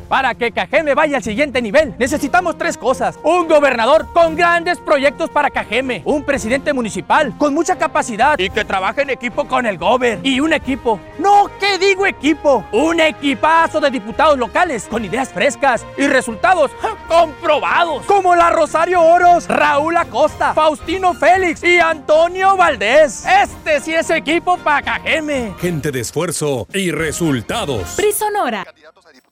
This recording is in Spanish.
Para que Cajeme vaya al siguiente nivel, necesitamos 3 cosas. Un gobernador con grandes proyectos para Cajeme. Un presidente municipal con mucha capacidad y que trabaje en equipo con el gober. Y un equipo. No, ¿qué digo equipo? Un equipazo de diputados locales con ideas frescas y resultados comprobados. Como la Rosario Oros, Raúl Acosta, Faustino Félix y Antonio Valdés. Este sí es equipo para Cajeme. Gente de esfuerzo y resultados. PRI Sonora.